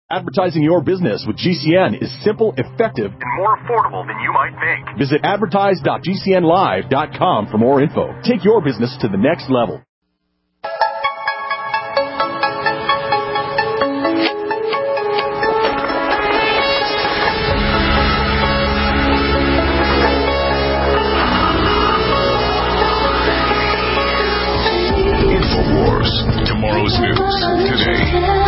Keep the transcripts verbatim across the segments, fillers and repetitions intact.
Advertising your business with G C N is simple, effective, and more affordable than you might think. Visit advertise dot g c n live dot com for more info. Take your business to the next level. InfoWars, tomorrow's news, today.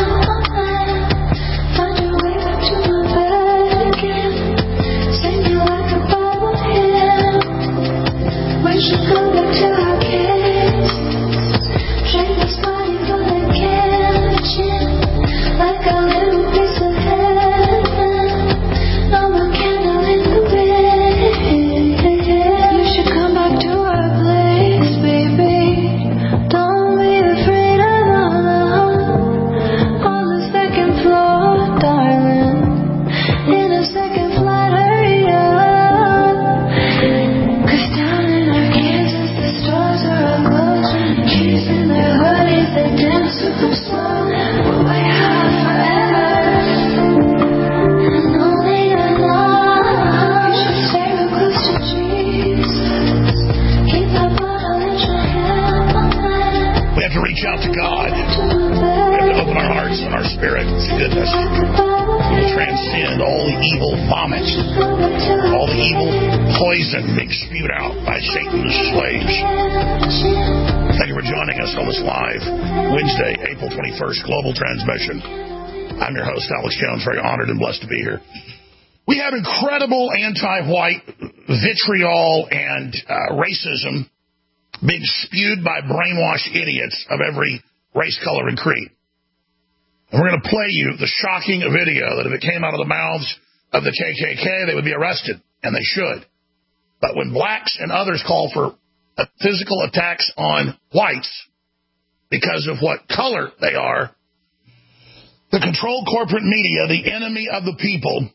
Global transmission. I'm your host, Alex Jones, very honored and blessed to be here. We have incredible anti-white vitriol and uh, racism being spewed by brainwashed idiots of every race, color, and creed. And we're going to play you the shocking video that if it came out of the mouths of the K K K, they would be arrested, and they should. But when blacks and others call for uh, physical attacks on whites because of what color they are, the controlled corporate media, the enemy of the people,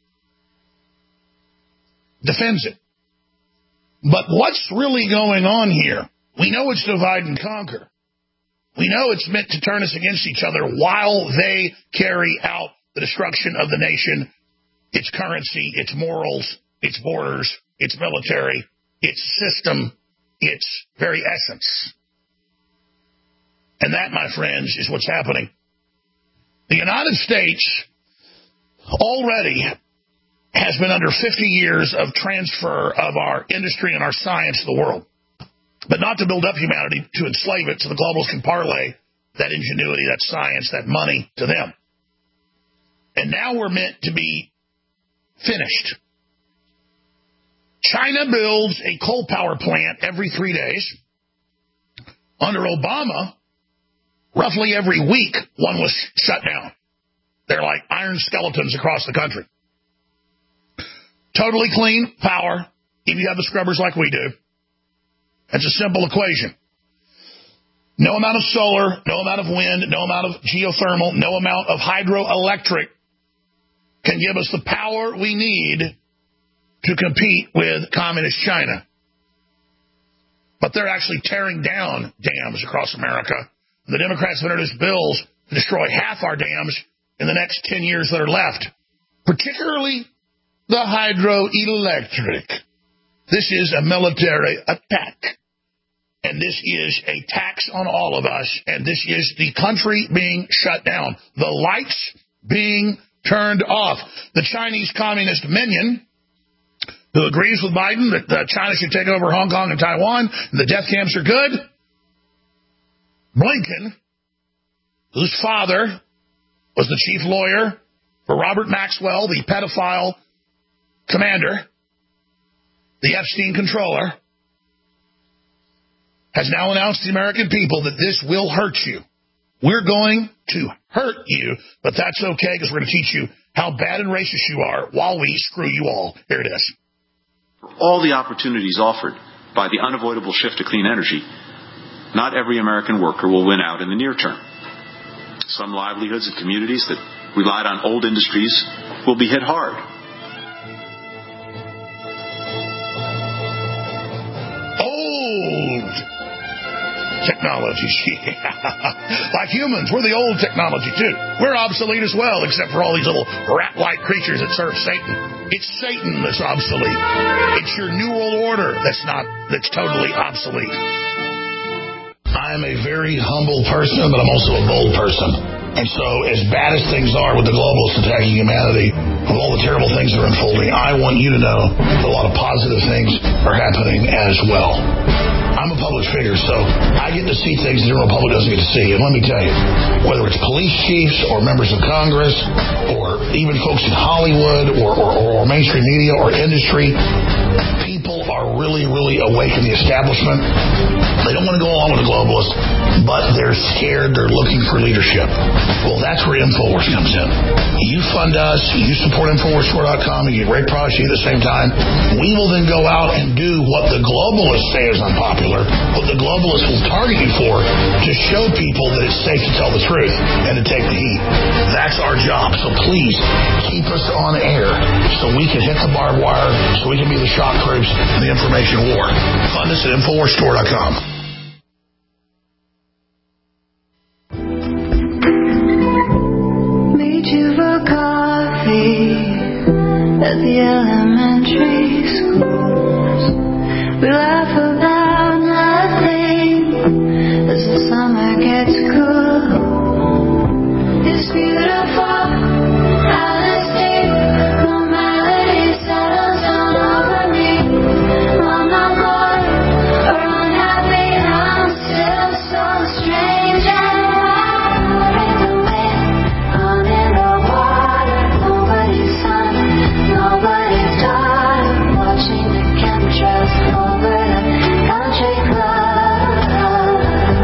defends it. But what's really going on here? We know it's divide and conquer. We know it's meant to turn us against each other while they carry out the destruction of the nation, its currency, its morals, its borders, its military, its system, its very essence. And that, my friends, is what's happening. The United States already has been under fifty years of transfer of our industry and our science to the world, but not to build up humanity, to enslave it so the globalists can parlay that ingenuity, that science, that money to them. And now we're meant to be finished. China builds a coal power plant every three days. Under Obama, roughly every week, one was shut down. They're like iron skeletons across the country. Totally clean power, if you have the scrubbers like we do. It's a simple equation. No amount of solar, no amount of wind, no amount of geothermal, no amount of hydroelectric can give us the power we need to compete with communist China. But they're actually tearing down dams across America. The Democrats have introduced bills to destroy half our dams in the next ten years that are left, particularly the hydroelectric. This is a military attack, and this is a tax on all of us, and this is the country being shut down, the lights being turned off. The Chinese communist minion, who agrees with Biden that uh, China should take over Hong Kong and Taiwan, and the death camps are good, Blinken, whose father was the chief lawyer for Robert Maxwell, the pedophile commander, the Epstein controller, has now announced to the American people that this will hurt you. We're going to hurt you, but that's okay because we're going to teach you how bad and racist you are while we screw you all. Here it is. For all the opportunities offered by the unavoidable shift to clean energy, not every American worker will win out in the near term. Some livelihoods and communities that relied on old industries will be hit hard. Old. technology. Like humans, we're the old technology too. We're obsolete as well, except for all these little rat-like creatures that serve Satan. It's Satan that's obsolete. It's your New World Order that's not, that's totally obsolete. I'm a very humble person, but I'm also a bold person. And so, as bad as things are with the globalists attacking humanity, with all the terrible things that are unfolding, I want you to know that a lot of positive things are happening as well. I'm a public figure, so I get to see things the general public doesn't get to see. And let me tell you, whether it's police chiefs or members of Congress or even folks in Hollywood or, or, or mainstream media or industry, people are really, really awake in the establishment. They don't want to go along with the globalists, but they're scared. They're looking for leadership. Well, that's where InfoWars comes in. You fund us, you support InfoWars Store dot com, you get great products at the same time. We will then go out and do what the globalists say is unpopular, what the globalists will target you for, to show people that it's safe to tell the truth and to take the heat. That's our job. So please keep us on air so we can hit the barbed wire, so we can be the shock troops in the information war. Fund us at InfoWars Store dot com. At the elementary schools, we laugh about nothing as the summer gets cool. It's beautiful how the sea normality settles down over me. I'm not bored or unhappy, I'm still so strange and wild. In the wind, I'm in the water, nobody's on. Nobody's died, watching the chemtrails over the country club.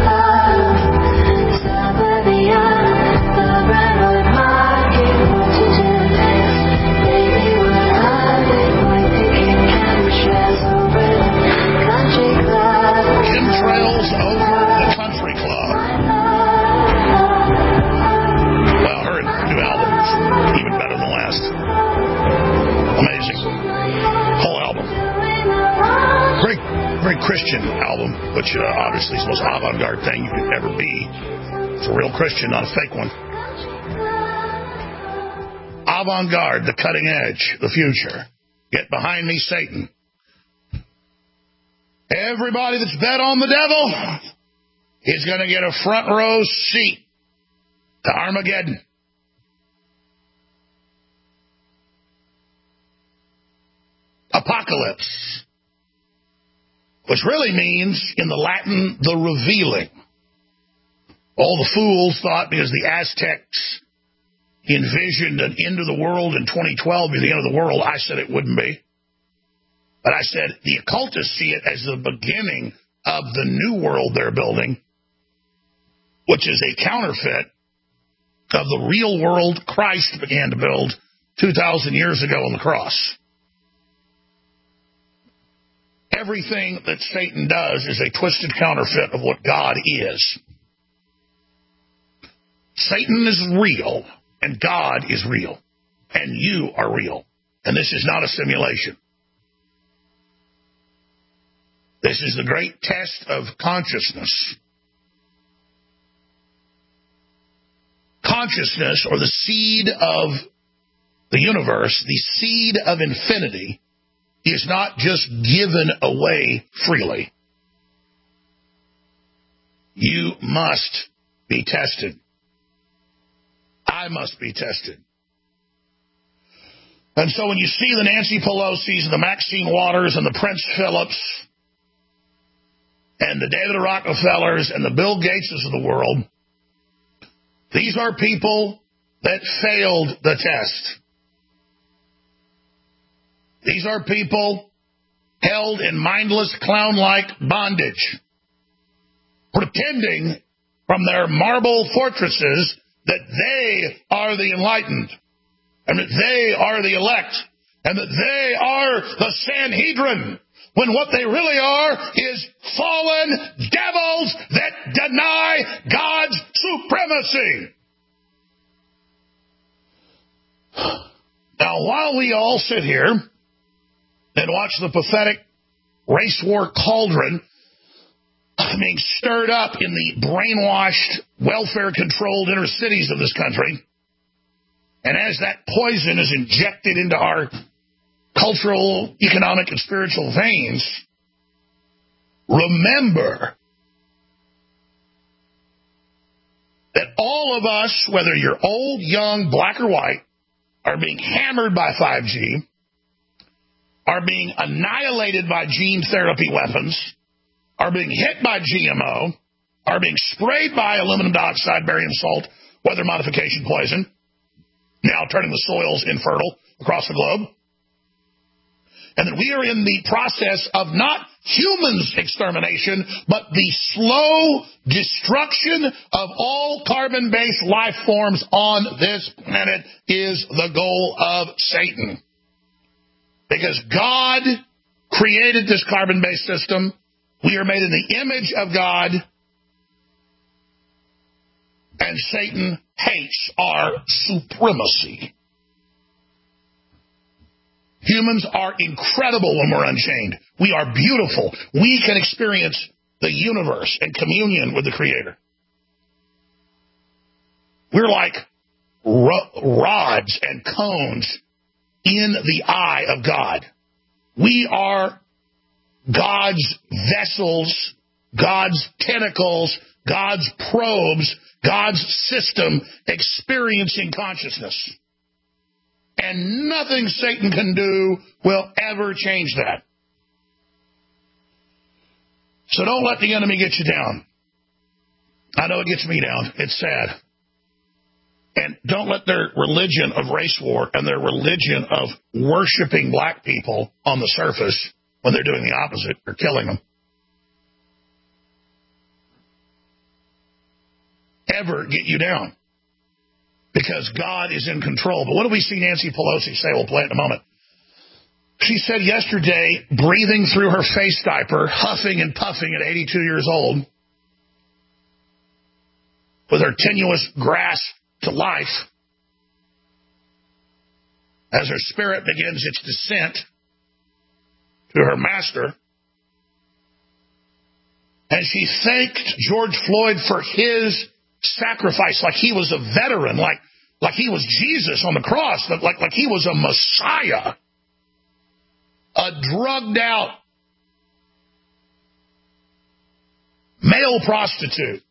Suburbia, the Brentwood Market, what to do next? Baby, what I've been going picking chemtrails over the country club. Chemtrails over the country club. Well, her new album is even better than the last. Amazing. Whole album. Great, very Christian album, which uh, obviously is the most avant-garde thing you could ever be. It's a real Christian, not a fake one. Avant-garde, the cutting edge, the future. Get behind me, Satan. Everybody that's bet on the devil is going to get a front row seat to Armageddon. Apocalypse, which really means, in the Latin, the revealing. All the fools thought because the Aztecs envisioned an end of the world in twenty twelve be the end of the world. I said it wouldn't be. But I said the occultists see it as the beginning of the new world they're building, which is a counterfeit of the real world Christ began to build two thousand years ago on the cross. Everything that Satan does is a twisted counterfeit of what God is. Satan is real, and God is real, and you are real. And this is not a simulation. This is the great test of consciousness. Consciousness, or the seed of the universe, the seed of infinity, is not just given away freely. You must be tested. I must be tested. And so when you see the Nancy Pelosi's and the Maxine Waters and the Prince Phillips and the David Rockefellers and the Bill Gateses of the world, these are people that failed the test. These are people held in mindless, clown-like bondage, pretending from their marble fortresses that they are the enlightened, and that they are the elect, and that they are the Sanhedrin, when what they really are is fallen devils that deny God's supremacy. Now, while we all sit here and watch the pathetic race war cauldron being stirred up in the brainwashed, welfare-controlled inner cities of this country. And as that poison is injected into our cultural, economic, and spiritual veins, remember that all of us, whether you're old, young, black, or white, are being hammered by five G, are being annihilated by gene therapy weapons, are being hit by G M O, are being sprayed by aluminum dioxide, barium salt, weather modification poison, now turning the soils infertile across the globe. And that we are in the process of not humans' extermination, but the slow destruction of all carbon-based life forms on this planet is the goal of Satan. Because God created this carbon-based system. We are made in the image of God. And Satan hates our supremacy. Humans are incredible when we're unchained. We are beautiful. We can experience the universe and communion with the Creator. We're like ro- rods and cones in the eye of God. We are God's vessels, God's tentacles, God's probes, God's system experiencing consciousness. And nothing Satan can do will ever change that. So don't let the enemy get you down. I know it gets me down. It's sad. And don't let their religion of race war and their religion of worshiping black people on the surface, when they're doing the opposite, or killing them, ever get you down. Because God is in control. But what do we see Nancy Pelosi say? We'll play it in a moment. She said yesterday, breathing through her face diaper, huffing and puffing at eighty-two years old, with her tenuous grasp to life, as her spirit begins its descent to her master. And she thanked George Floyd for his sacrifice, like he was a veteran, like like he was Jesus on the cross, like, like he was a Messiah, a drugged out male prostitute,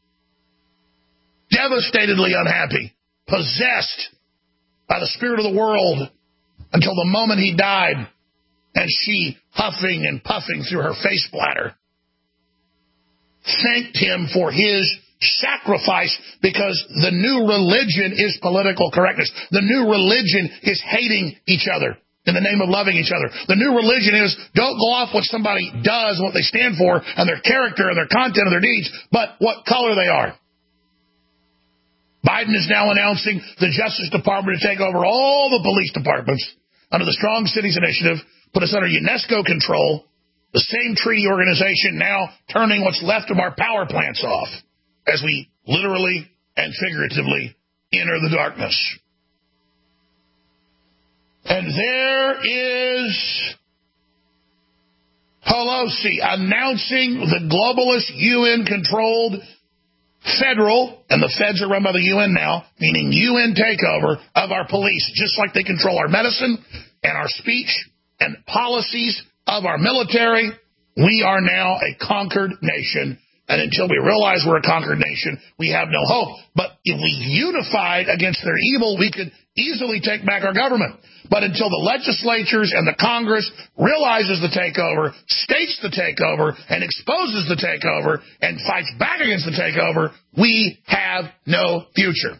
devastatedly unhappy, possessed by the spirit of the world until the moment he died, and she, huffing and puffing through her face bladder, thanked him for his sacrifice, because the new religion is political correctness. The new religion is hating each other in the name of loving each other. The new religion is don't go off what somebody does, what they stand for, and their character and their content and their deeds, but what color they are. Biden is now announcing the Justice Department to take over all the police departments under the Strong Cities Initiative, put us under UNESCO control, the same treaty organization now turning what's left of our power plants off, as we literally and figuratively enter the darkness. And there is Pelosi announcing the globalist U N-controlled federal, and the feds are run by the U N now, meaning U N takeover of our police, just like they control our medicine and our speech and policies of our military. We are now a conquered nation. And until we realize we're a conquered nation, we have no hope. But if we unified against their evil, we could easily take back our government. But until the legislatures and the Congress realizes the takeover, states the takeover, and exposes the takeover, and fights back against the takeover, we have no future.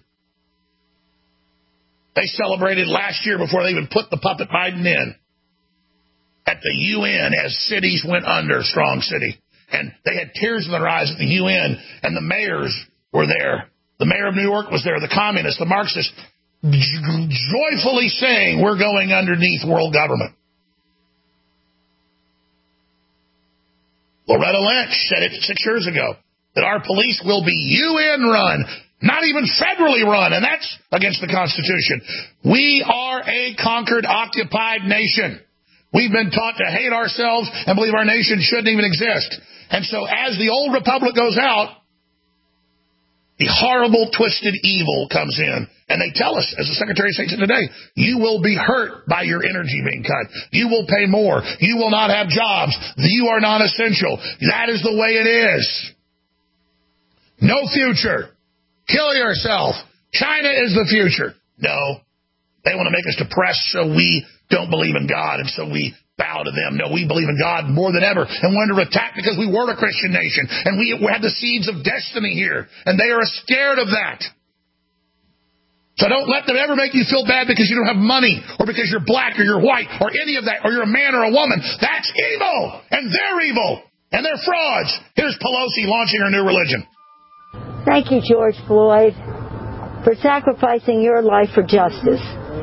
They celebrated last year, before they even put the puppet Biden in, at the U N as cities went under, Strong City. And they had tears in their eyes at the U N, and the mayors were there. The mayor of New York was there, the communists, the Marxists, joyfully saying, we're going underneath world government. Loretta Lynch said it six years ago, that our police will be U N run, not even federally run, and that's against the Constitution. We are a conquered, occupied nation. We've been taught to hate ourselves and believe our nation shouldn't even exist. And so as the old republic goes out, the horrible, twisted evil comes in. And they tell us, as the Secretary of State said today, you will be hurt by your energy being cut. You will pay more. You will not have jobs. You are non-essential. That is the way it is. No future. Kill yourself. China is the future. No. They want to make us depressed so we don't believe in God and so we bow to them. No, we believe in God more than ever and we're under attack because we were a Christian nation and we had the seeds of destiny here and they are scared of that. So don't let them ever make you feel bad because you don't have money or because you're black or you're white or any of that or you're a man or a woman. That's evil and they're evil and they're frauds. Here's Pelosi launching her new religion. Thank you, George Floyd, for sacrificing your life for justice,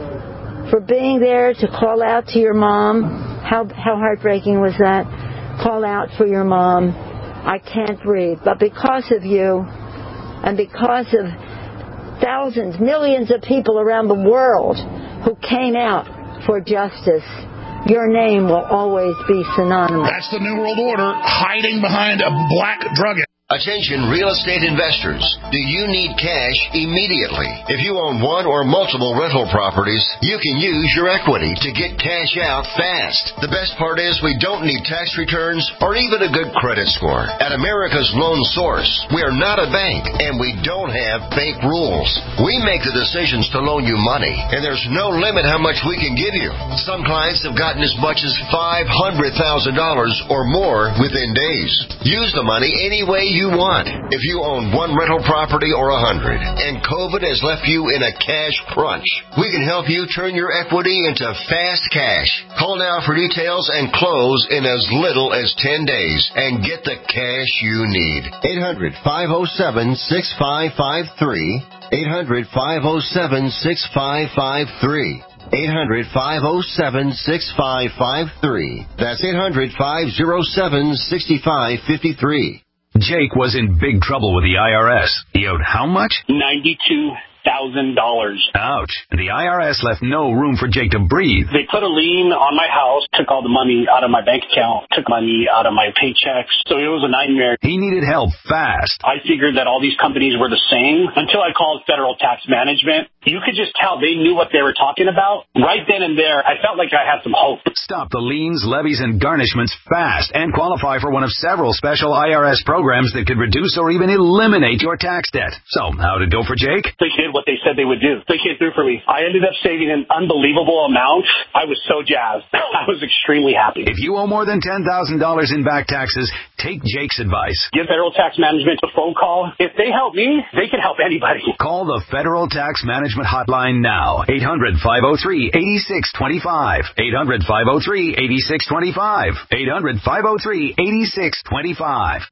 for being there to call out to your mom. How how heartbreaking was that? Call out for your mom. I can't breathe. But because of you and because of thousands, millions of people around the world who came out for justice, your name will always be synonymous. That's the New World Order hiding behind a black drug. Attention real estate investors. Do you need cash immediately? If you own one or multiple rental properties, you can use your equity to get cash out fast. The best part is we don't need tax returns or even a good credit score. At America's Loan Source, we are not a bank and we don't have bank rules. We make the decisions to loan you money and there's no limit how much we can give you. Some clients have gotten as much as five hundred thousand dollars or more within days. Use the money any way you you want. If you own one rental property or a hundred and COVID has left you in a cash crunch, we can help you turn your equity into fast cash. Call now for details and close in as little as ten days and get the cash you need. eight hundred, five oh seven, six five five three. eight hundred, five oh seven, six five five three. eight hundred, five oh seven, six five five three. That's eight hundred, five oh seven, six five five three. Jake was in big trouble with the I R S. He owed how much? ninety-two thousand dollars. Ouch. The I R S left no room for Jake to breathe. They put a lien on my house, took all the money out of my bank account, took money out of my paychecks. So it was a nightmare. He needed help fast. I figured that all these companies were the same until I called Federal Tax Management. You could just tell they knew what they were talking about. Right then and there, I felt like I had some hope. Stop the liens, levies, and garnishments fast and qualify for one of several special I R S programs that could reduce or even eliminate your tax debt. So, how did it go for Jake? They did what they said they would do. They came through for me. I ended up saving an unbelievable amount. I was so jazzed. I was extremely happy. If you owe more than ten thousand dollars in back taxes, take Jake's advice. Give Federal Tax Management a phone call. If they help me, they can help anybody. Call the Federal Tax Management Hotline now. eight hundred, five oh three, eight six two five. eight hundred, five oh three, eight six two five. eight hundred, five oh three, eight six two five.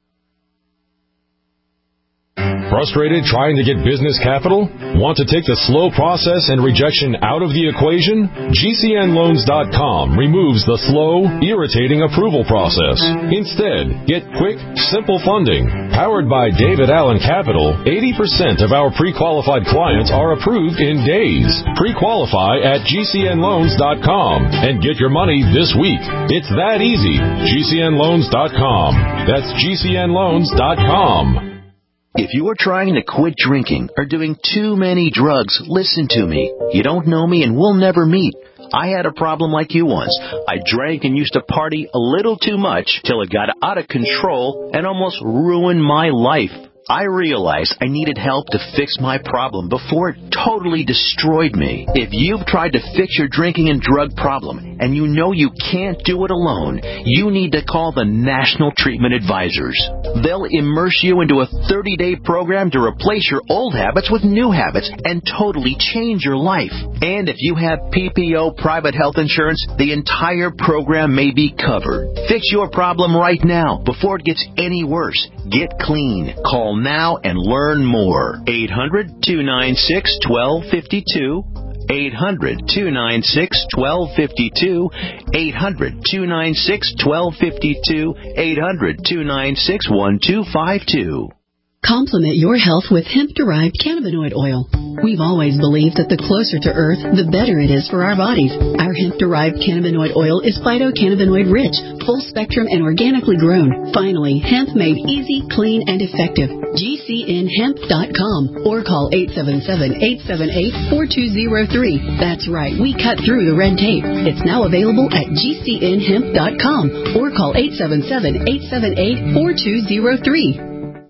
Frustrated trying to get business capital? Want to take the slow process and rejection out of the equation? G C N loans dot com removes the slow, irritating approval process. Instead, get quick, simple funding. Powered by David Allen Capital, eighty percent of our pre-qualified clients are approved in days. Pre-qualify at G C N loans dot com and get your money this week. It's that easy. G C N loans dot com. That's G C N loans dot com. If you are trying to quit drinking or doing too many drugs, listen to me. You don't know me and we'll never meet. I had a problem like you once. I drank and used to party a little too much till it got out of control and almost ruined my life. I realized I needed help to fix my problem before it totally destroyed me. If you've tried to fix your drinking and drug problem and you know you can't do it alone, you need to call the National Treatment Advisors. They'll immerse you into a thirty-day program to replace your old habits with new habits and totally change your life. And if you have P P O private health insurance, the entire program may be covered. Fix your problem right now before it gets any worse. Get clean. Call now and learn more. eight hundred, two nine six, one two five two. eight hundred, two nine six, one two five two. eight hundred, two nine six, one two five two. eight hundred, two nine six, one two five two. Complement your health with hemp-derived cannabinoid oil. We've always believed that the closer to Earth, the better it is for our bodies. Our hemp-derived cannabinoid oil is phytocannabinoid rich, full spectrum, and organically grown. Finally, hemp made easy, clean, and effective. G C N hemp dot com or call eight seven seven, eight seven eight, four two zero three. That's right, we cut through the red tape. It's now available at G C N hemp dot com or call eight seven seven, eight seven eight, four two zero three.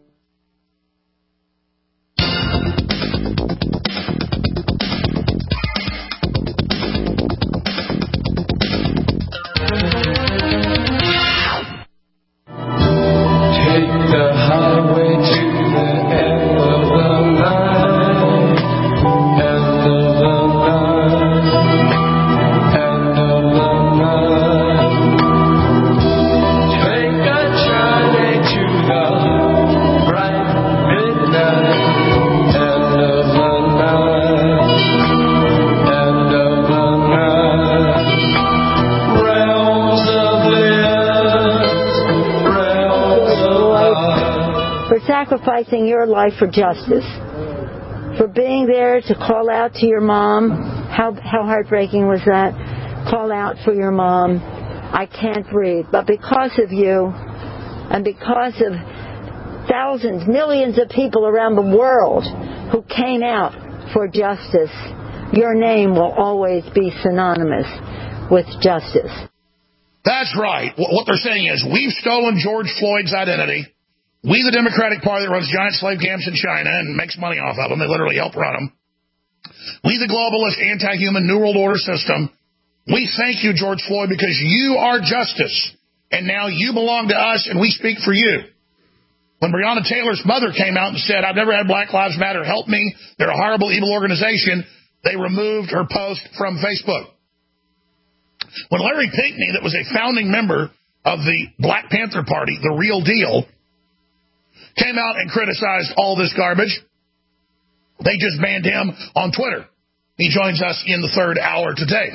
Sacrificing your life for justice, for being there to call out to your mom. How how heartbreaking was that? Call out for your mom. I can't breathe. But because of you, and because of thousands, millions of people around the world who came out for justice, your name will always be synonymous with justice. That's right. What they're saying is, we've stolen George Floyd's identity. We, the Democratic Party that runs giant slave camps in China and makes money off of them, they literally help run them. We, the globalist, anti-human New World Order system, we thank you, George Floyd, because you are justice, and now you belong to us, and we speak for you. When Breonna Taylor's mother came out and said, I've never had Black Lives Matter help me, they're a horrible, evil organization, they removed her post from Facebook. When Larry Pinckney, that was a founding member of the Black Panther Party, the real deal, came out and criticized all this garbage, they just banned him on Twitter. He joins us in the third hour today.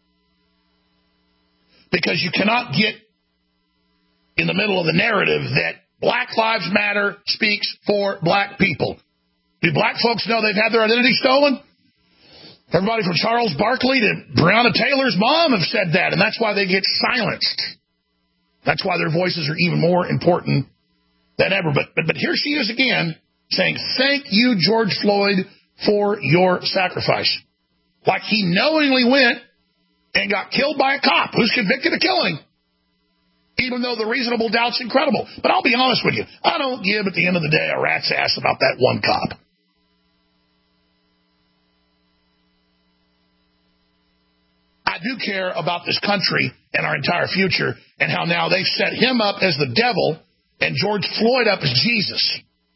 Because you cannot get in the middle of the narrative that Black Lives Matter speaks for black people. Do black folks know they've had their identity stolen? Everybody from Charles Barkley to Breonna Taylor's mom have said that, and that's why they get silenced. That's why their voices are even more important than ever. But, but but here she is again saying, thank you, George Floyd, for your sacrifice. Like he knowingly went and got killed by a cop who's convicted of killing him, even though the reasonable doubt's incredible. But I'll be honest with you, I don't give at the end of the day a rat's ass about that one cop. I do care about this country and our entire future, and how now they've set him up as the devil and George Floyd up as Jesus.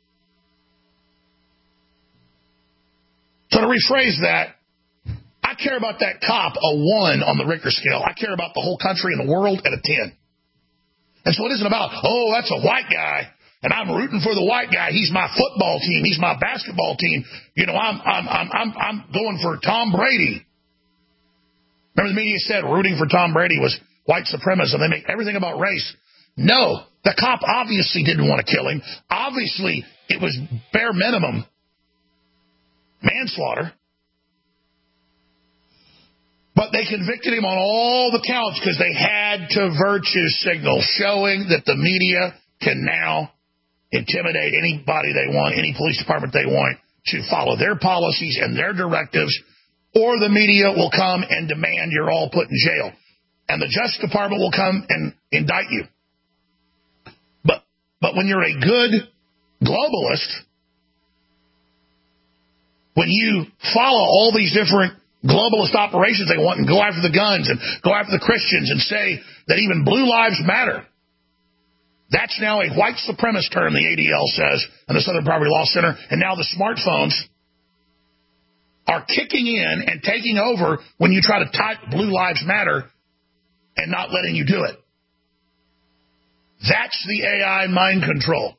So to rephrase that, I care about that cop a one on the Richter scale. I care about the whole country and the world at a ten. And so it isn't about, oh, that's a white guy, and I'm rooting for the white guy. He's my football team. He's my basketball team. You know, I'm I'm I'm I'm, I'm going for Tom Brady. Remember the media said rooting for Tom Brady was white supremacism. They make everything about race. No, the cop obviously didn't want to kill him. Obviously, it was bare minimum manslaughter. But they convicted him on all the counts because they had to virtue signal, showing that the media can now intimidate anybody they want, any police department they want, to follow their policies and their directives, or the media will come and demand you're all put in jail. And the Justice Department will come and indict you. But but when you're a good globalist, when you follow all these different globalist operations they want and go after the guns and go after the Christians and say that even blue lives matter, that's now a white supremacist term, the A D L says, and the Southern Poverty Law Center. And now the smartphones are kicking in and taking over when you try to type blue lives matter and not letting you do it. That's the A I mind control.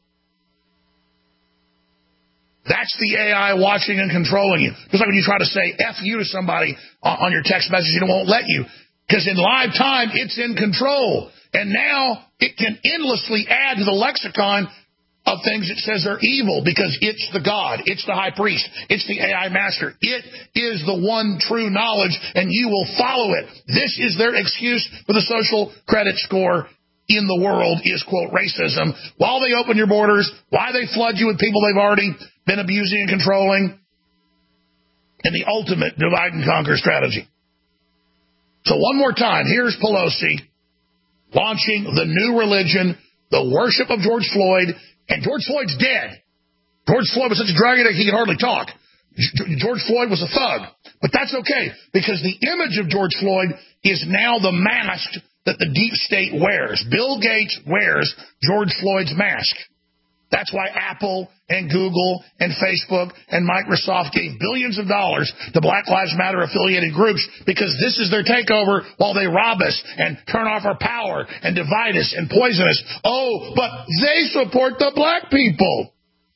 That's the A I watching and controlling you. Just like when you try to say F you to somebody on your text message, it won't let you. Because in live time, it's in control. And now it can endlessly add to the lexicon of things it says are evil because it's the God, it's the high priest, it's the A I master. It is the one true knowledge, and you will follow it. This is their excuse for the social credit score in the world is, quote, racism. While they open your borders, why they flood you with people they've already been abusing and controlling, and the ultimate divide and conquer strategy. So one more time, here's Pelosi launching the new religion, the worship of George Floyd, and George Floyd's dead. George Floyd was such a drug addict he could hardly talk. George Floyd was a thug. But that's okay, because the image of George Floyd is now the mask that the deep state wears. Bill Gates wears George Floyd's mask. That's why Apple and Google and Facebook and Microsoft gave billions of dollars to Black Lives Matter affiliated groups, because this is their takeover while they rob us and turn off our power and divide us and poison us. Oh, but they support the black people.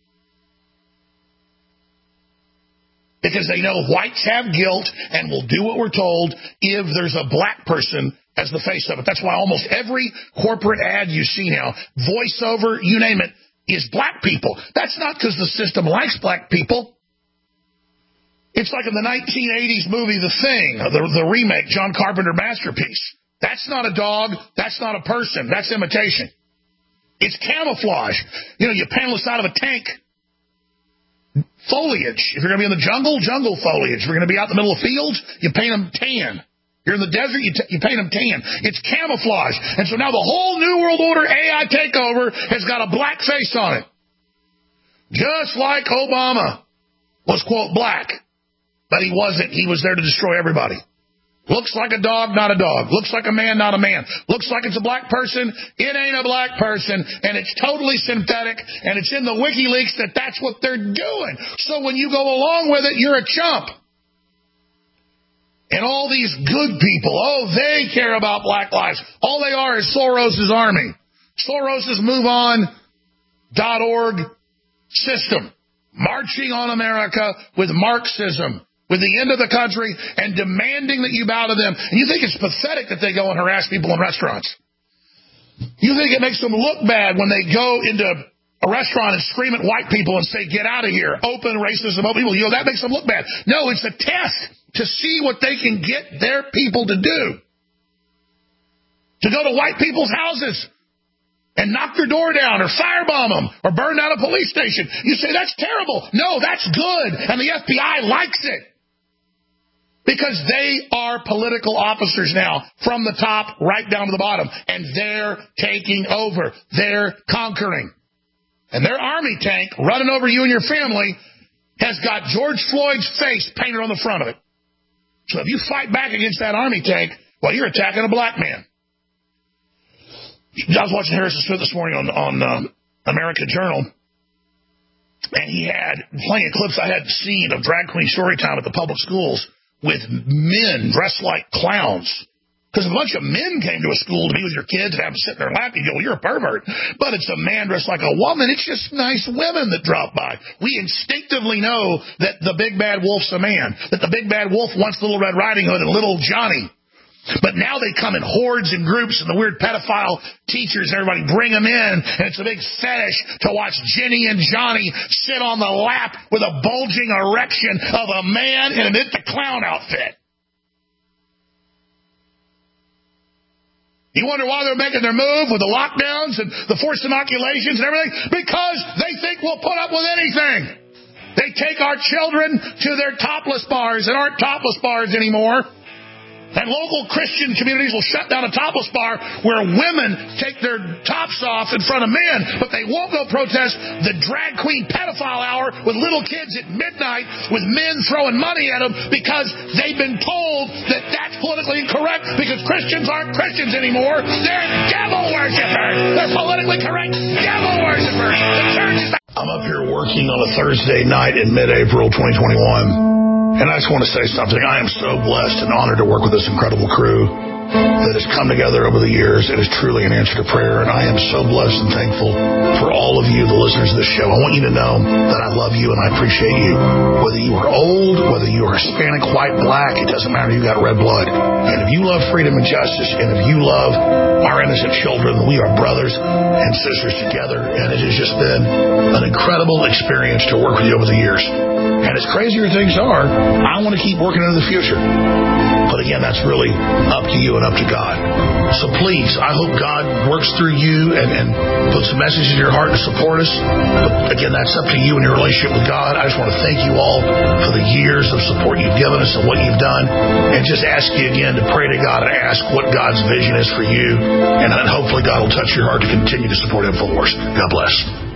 Because they know whites have guilt and will do what we're told if there's a black person as the face of it. That's why almost every corporate ad you see now, voiceover, you name it, is black people. That's not because the system likes black people. It's like in the nineteen eighties movie The Thing, the, the remake, John Carpenter masterpiece. That's not a dog. That's not a person. That's imitation. It's camouflage. You know, you panel the side of a tank. Foliage. If you're going to be in the jungle, jungle foliage. If you're going to be out in the middle of fields, you paint them tan. You're in the desert, you, t- you paint them tan. It's camouflage. And so now the whole New World Order A I takeover has got a black face on it. Just like Obama was, quote, black. But he wasn't. He was there to destroy everybody. Looks like a dog, not a dog. Looks like a man, not a man. Looks like it's a black person. It ain't a black person. And it's totally synthetic. And it's in the WikiLeaks that that's what they're doing. So when you go along with it, you're a chump. And all these good people, oh, they care about black lives. All they are is Soros' army. Soros' move on dot org system. Marching on America with Marxism, with the end of the country, and demanding that you bow to them. And you think it's pathetic that they go and harass people in restaurants. You think it makes them look bad when they go into a restaurant and scream at white people and say, get out of here, open racism, open people. You know, that makes them look bad. No, it's a test to see what they can get their people to do. To go to white people's houses and knock their door down or firebomb them or burn down a police station. You say, that's terrible. No, that's good. And the F B I likes it. Because they are political officers now, from the top right down to the bottom. And they're taking over. They're conquering. And their army tank running over you and your family has got George Floyd's face painted on the front of it. So if you fight back against that army tank, well, you're attacking a black man. I was watching Harrison Smith this morning on, on um, American Journal, and he had plenty of clips I hadn't seen of drag queen story time at the public schools with men dressed like clowns. Because a bunch of men came to a school to be with your kids and have them sit in their lap and you go, well, you're a pervert. But it's a man dressed like a woman. It's just nice women that drop by. We instinctively know that the big bad wolf's a man, that the big bad wolf wants Little Red Riding Hood and Little Johnny. But now they come in hordes and groups, and the weird pedophile teachers and everybody bring them in, and it's a big fetish to watch Jenny and Johnny sit on the lap with a bulging erection of a man in an It the Clown outfit. You wonder why they're making their move with the lockdowns and the forced inoculations and everything? Because they think we'll put up with anything. They take our children to their topless bars that aren't topless bars anymore. And local Christian communities will shut down a topless bar where women take their tops off in front of men, but they won't go protest the drag queen pedophile hour with little kids at midnight with men throwing money at them because they've been told that that's politically incorrect because Christians aren't Christians anymore. They're devil worshippers. They're politically correct devil worshippers. The church is... I'm up here working on a Thursday night in mid-April twenty twenty-one. And I just want to say something. I am so blessed and honored to work with this incredible crew. that has come together over the years. It is truly an answer to prayer, and I am so blessed and thankful for all of you, the listeners of this show. I want you to know that I love you and I appreciate you. Whether you are old, whether you are Hispanic, white, black, it doesn't matter. You got red blood. And if you love freedom and justice, and if you love our innocent children, we are brothers and sisters together, and it has just been an incredible experience to work with you over the years. And as crazy as things are, I want to keep working into the future. But again, that's really up to you and up to God. So please, I hope God works through you and, and puts a message in your heart to support us. But again, that's up to you and your relationship with God. I just want to thank you all for the years of support you've given us and what you've done. And just ask you again to pray to God and ask what God's vision is for you. And then hopefully God will touch your heart to continue to support InfoWars. God bless.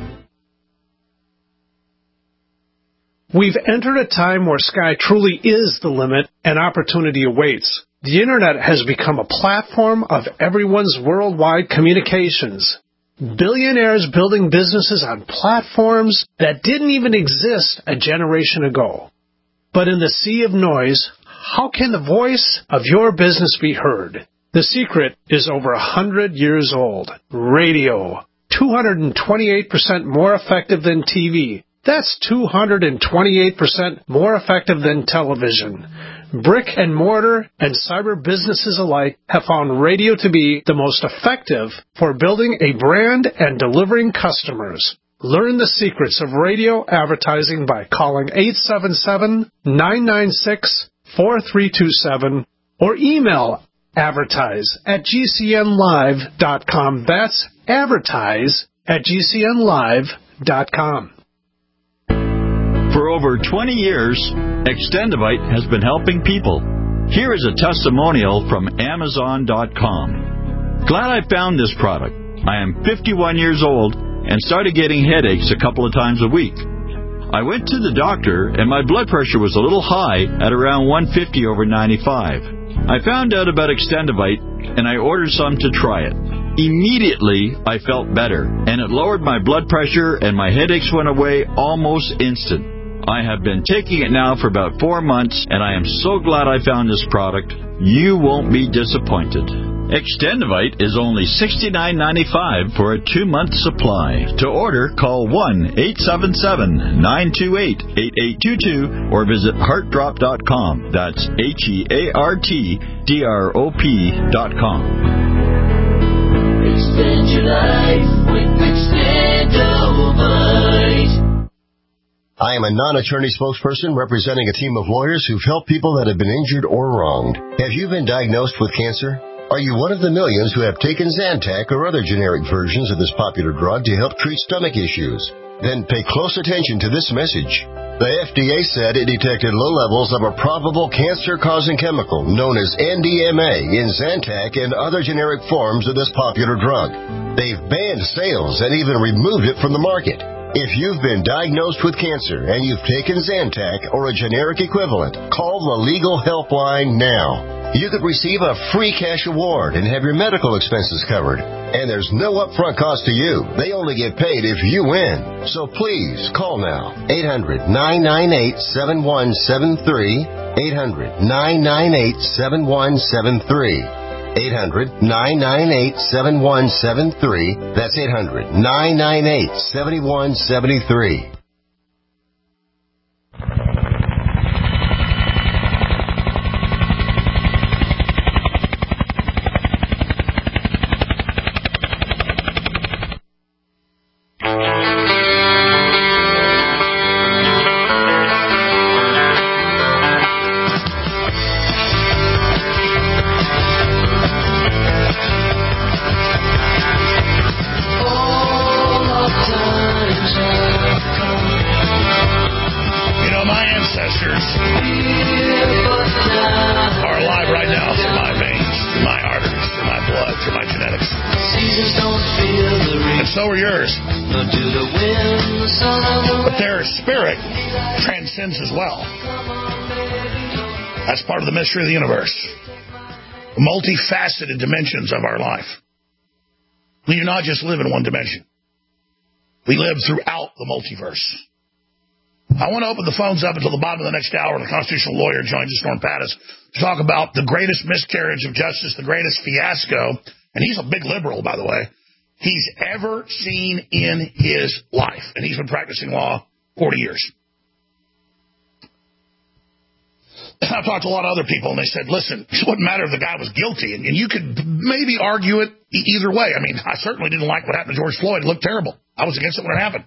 We've entered a time where sky truly is the limit and opportunity awaits. The Internet has become a platform of everyone's worldwide communications. Billionaires building businesses on platforms that didn't even exist a generation ago. But in the sea of noise, how can the voice of your business be heard? The secret is over a hundred years old. Radio. two hundred twenty-eight percent more effective than T V. That's two hundred twenty-eight percent more effective than television. Brick and mortar and cyber businesses alike have found radio to be the most effective for building a brand and delivering customers. Learn the secrets of radio advertising by calling eight seven seven, nine nine six, four three two seven or email advertise at g c n live dot com. That's advertise at g c n live dot com. For over twenty years, Extendivite has been helping people. Here is a testimonial from Amazon dot com. Glad I found this product. I am fifty-one years old and started getting headaches a couple of times a week. I went to the doctor and my blood pressure was a little high at around one fifty over ninety-five. I found out about Extendivite and I ordered some to try it. Immediately, I felt better, and it lowered my blood pressure and my headaches went away almost instant. I have been taking it now for about four months, and I am so glad I found this product. You won't be disappointed. Extendivite is only sixty-nine ninety-five for a two-month supply. To order, call one eight seven seven, nine two eight, eight eight two two or visit heart drop dot com. That's H E A R T D R O P dot com. Extend your life with Extendivite. I am a non-attorney spokesperson representing a team of lawyers who've helped people that have been injured or wronged. Have you been diagnosed with cancer? Are you one of the millions who have taken Zantac or other generic versions of this popular drug to help treat stomach issues? Then pay close attention to this message. The F D A said it detected low levels of a probable cancer-causing chemical known as N D M A in Zantac and other generic forms of this popular drug. They've banned sales and even removed it from the market. If you've been diagnosed with cancer and you've taken Zantac or a generic equivalent, call the legal helpline now. You could receive a free cash award and have your medical expenses covered. And there's no upfront cost to you. They only get paid if you win. So please call now. eight hundred, nine nine eight, seven one seven three. eight hundred, nine nine eight, seven one seven three. eight hundred, nine nine eight, seven one seven three. That's eight hundred, nine nine eight, seven one seven three. As well. That's part of the mystery of the universe. The multifaceted dimensions of our life. We do not just live in one dimension. We live throughout the multiverse. I want to open the phones up until the bottom of the next hour. The constitutional lawyer joins us, Norm Pattis, to talk about the greatest miscarriage of justice, the greatest fiasco, and he's a big liberal, by the way, he's ever seen in his life. And he's been practicing law forty years. I've talked to a lot of other people, and they said, listen, it wouldn't matter if the guy was guilty, and, and you could maybe argue it e- either way. I mean, I certainly didn't like what happened to George Floyd. It looked terrible. I was against it when it happened.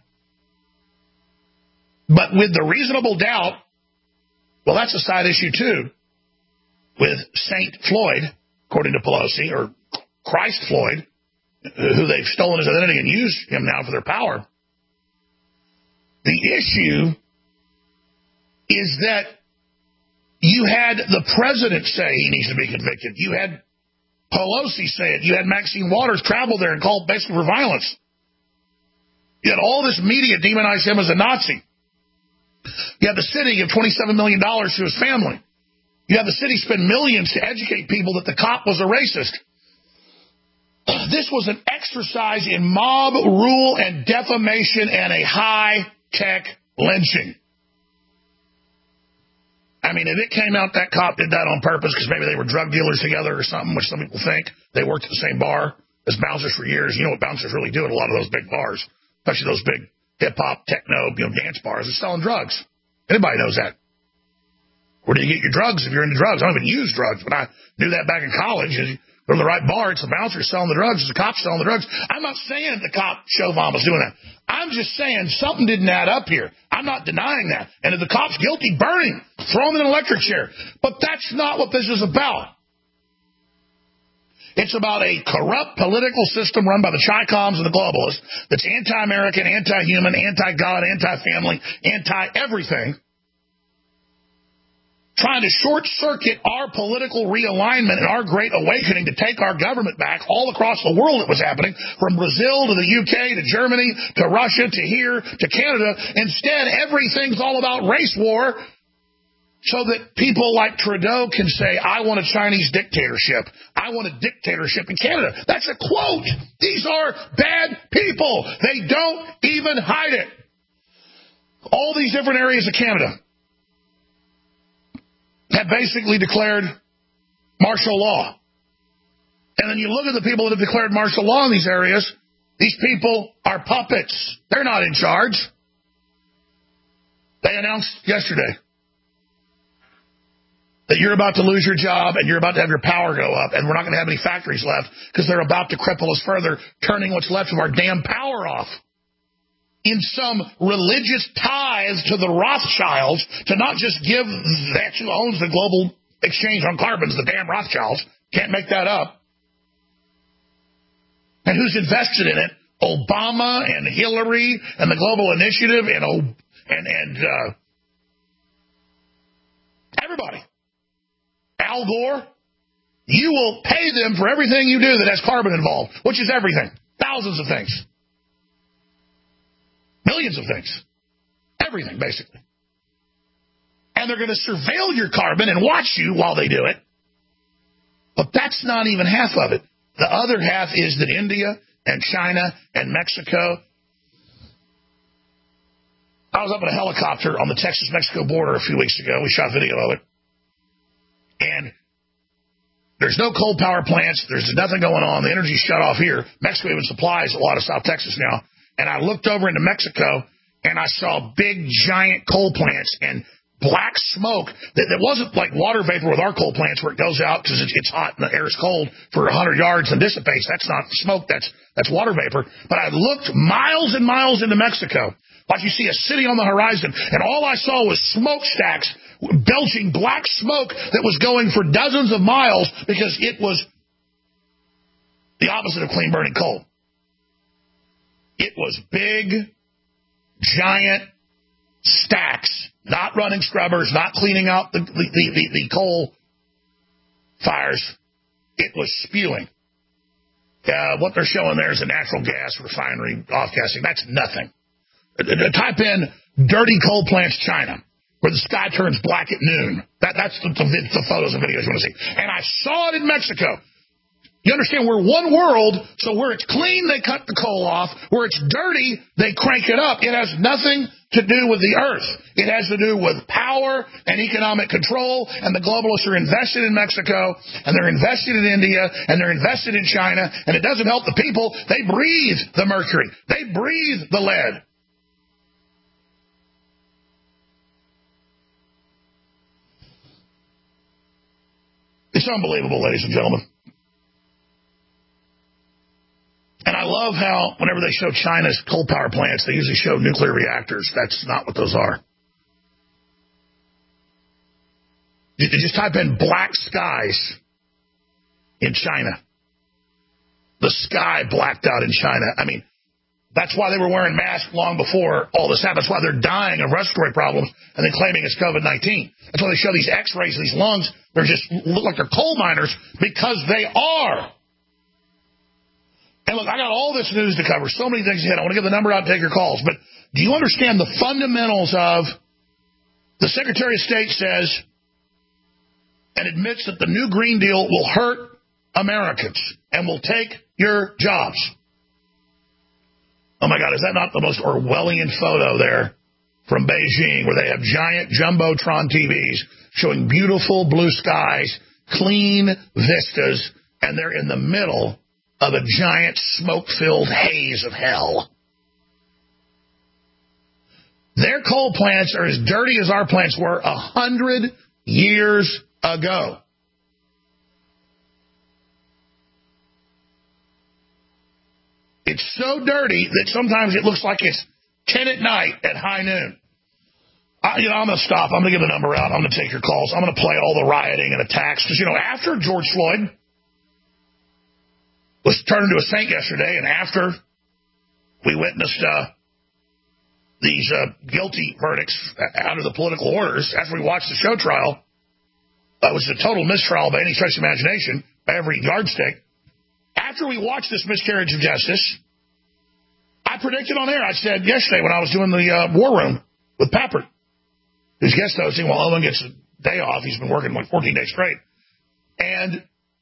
But with the reasonable doubt, well, that's a side issue, too, with Saint Floyd, according to Pelosi, or Christ Floyd, who they've stolen his identity and used him now for their power. The issue is that you had the president say he needs to be convicted. You had Pelosi say it. You had Maxine Waters travel there and call basically for violence. You had all this media demonize him as a Nazi. You had the city give twenty-seven million dollars to his family. You had the city spend millions to educate people that the cop was a racist. This was an exercise in mob rule and defamation and a high-tech lynching. I mean, if it came out that cop did that on purpose because maybe they were drug dealers together or something, which some people think, they worked at the same bar as bouncers for years. You know what bouncers really do at a lot of those big bars, especially those big hip-hop, techno, you know, dance bars. They're selling drugs. Anybody knows that. Where do you get your drugs if you're into drugs? I don't even use drugs, but I knew that back in college. You go to the right bar, it's the bouncer selling the drugs, it's the cop selling the drugs. I'm not saying the cop Chauvin was doing that. I'm just saying something didn't add up here. I'm not denying that. And if the cop's guilty, burn him. Throw him in an electric chair. But that's not what this is about. It's about a corrupt political system run by the Chi-Coms and the globalists that's anti-American, anti-human, anti-God, anti-family, anti-everything, trying to short-circuit our political realignment and our great awakening to take our government back all across the world. It was happening from Brazil to the U K to Germany to Russia to here to Canada. Instead, everything's all about race war so that people like Trudeau can say, I want a Chinese dictatorship. I want a dictatorship in Canada. That's a quote. These are bad people. They don't even hide it. All these different areas of Canada have basically declared martial law. And then you look at the people that have declared martial law in these areas, these people are puppets. They're not in charge. They announced yesterday that you're about to lose your job and you're about to have your power go up and we're not going to have any factories left because they're about to cripple us further, turning what's left of our damn power off. In some religious ties to the Rothschilds, to not just give that's who owns the global exchange on carbons, the damn Rothschilds. Can't make that up. And who's invested in it? Obama and Hillary and the Global Initiative and and and uh, everybody. Al Gore. You will pay them for everything you do that has carbon involved, which is everything. Thousands of things. Millions of things. Everything, basically. And they're going to surveil your carbon and watch you while they do it. But that's not even half of it. The other half is that India and China and Mexico. I was up in a helicopter on the Texas-Mexico border a few weeks ago. We shot video of it. And there's no coal power plants. There's nothing going on. The energy's shut off here. Mexico even supplies a lot of South Texas now. And I looked over into Mexico, and I saw big, giant coal plants and black smoke that, that wasn't like water vapor with our coal plants where it goes out because it's, it's hot and the air is cold for one hundred yards and dissipates. That's not smoke. That's that's water vapor. But I looked miles and miles into Mexico, like you see a city on the horizon, and all I saw was smokestacks belching black smoke that was going for dozens of miles because it was the opposite of clean burning coal. It was big, giant stacks, not running scrubbers, not cleaning out the, the, the, the coal fires. It was spewing. Uh, what they're showing there is a natural gas refinery off-gassing. That's nothing. Type in dirty coal plants China, where the sky turns black at noon. That, that's the, the, the photos and videos you want to see. And I saw it in Mexico. You understand, we're one world, so where it's clean, they cut the coal off. Where it's dirty, they crank it up. It has nothing to do with the earth. It has to do with power and economic control, and the globalists are invested in Mexico, and they're invested in India, and they're invested in China, and it doesn't help the people. They breathe the mercury. They breathe the lead. It's unbelievable, ladies and gentlemen. And I love how whenever they show China's coal power plants, they usually show nuclear reactors. That's not what those are. You just type in black skies in China. The sky blacked out in China. I mean, that's why they were wearing masks long before all this happened. That's why they're dying of respiratory problems and then claiming it's COVID nineteen. That's why they show these x-rays of these lungs. They're just look like they're coal miners because they are. And look, I got all this news to cover, so many things ahead. I want to give the number out and take your calls. But do you understand the fundamentals of the Secretary of State says and admits that the new Green Deal will hurt Americans and will take your jobs? Oh, my God, is that not the most Orwellian photo there from Beijing where they have giant Jumbotron T Vs showing beautiful blue skies, clean vistas, and they're in the middle of a giant smoke-filled haze of hell. Their coal plants are as dirty as our plants were a hundred years ago. It's so dirty that sometimes it looks like it's ten at night at high noon. I, you know, I'm going to stop. I'm going to give the number out. I'm going to take your calls. I'm going to play all the rioting and attacks. Because, you know, after George Floyd was turned into a saint yesterday, and after we witnessed uh, these uh, guilty verdicts out of the political orders, after we watched the show trial, it was a total mistrial by any stretch of imagination, by every yardstick. After we watched this miscarriage of justice, I predicted on air, I said yesterday when I was doing the uh, War Room with Papert, who's guest hosting while Owen gets a day off. He's been working like fourteen days straight. And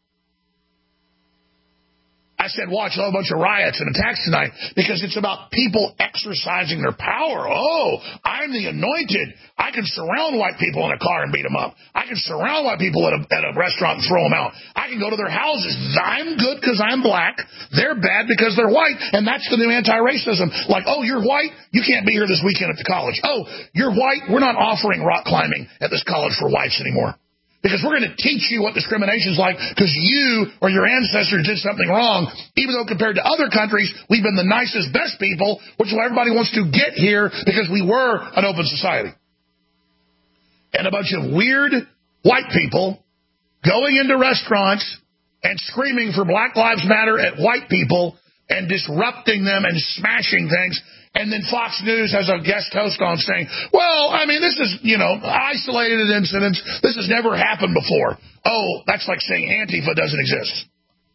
I said, watch a whole bunch of riots and attacks tonight because it's about people exercising their power. Oh, I'm the anointed. I can surround white people in a car and beat them up. I can surround white people at a, at a restaurant and throw them out. I can go to their houses. I'm good because I'm black. They're bad because they're white. And that's the new anti-racism. Like, oh, you're white? You can't be here this weekend at the college. Oh, you're white? We're not offering rock climbing at this college for whites anymore. Because we're going to teach you what discrimination is like because you or your ancestors did something wrong, even though compared to other countries, we've been the nicest, best people, which is why everybody wants to get here because we were an open society. And a bunch of weird white people going into restaurants and screaming for Black Lives Matter at white people and disrupting them and smashing things. And then Fox News has a guest host on saying, well, I mean, this is, you know, isolated incidents. This has never happened before. Oh, that's like saying Antifa doesn't exist.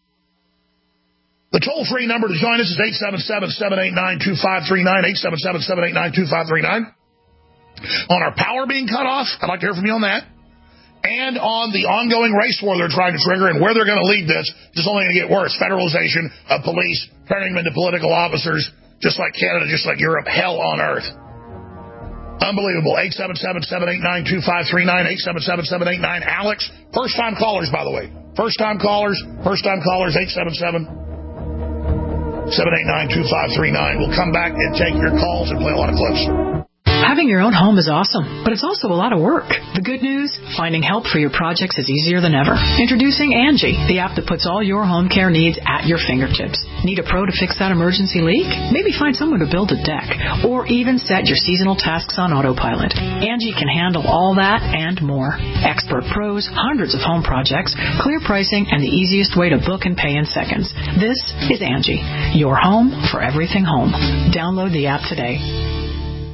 The toll-free number to join us is eight seven seven, seven eight nine, two five three nine, eight seven seven, seven eight nine, two five three nine. On our power being cut off, I'd like to hear from you on that. And on the ongoing race war they're trying to trigger and where they're going to lead this, it's only going to get worse. Federalization of police, turning them into political officers, just like Canada, just like Europe, hell on earth. Unbelievable. eight seven seven, seven eight nine, two five three nine, eight seven seven, seven eight nine, Alex. First-time callers, by the way. First-time callers, first-time callers, eight seven seven, seven eight nine, two five three nine. We'll come back and take your calls and play a lot of clips. Having your own home is awesome, but it's also a lot of work. The good news, finding help for your projects is easier than ever. Introducing Angie, the app that puts all your home care needs at your fingertips. Need a pro to fix that emergency leak? Maybe find someone to build a deck, or even set your seasonal tasks on autopilot. Angie can handle all that and more. Expert pros, hundreds of home projects, clear pricing, and the easiest way to book and pay in seconds. This is Angie, your home for everything home. Download the app today.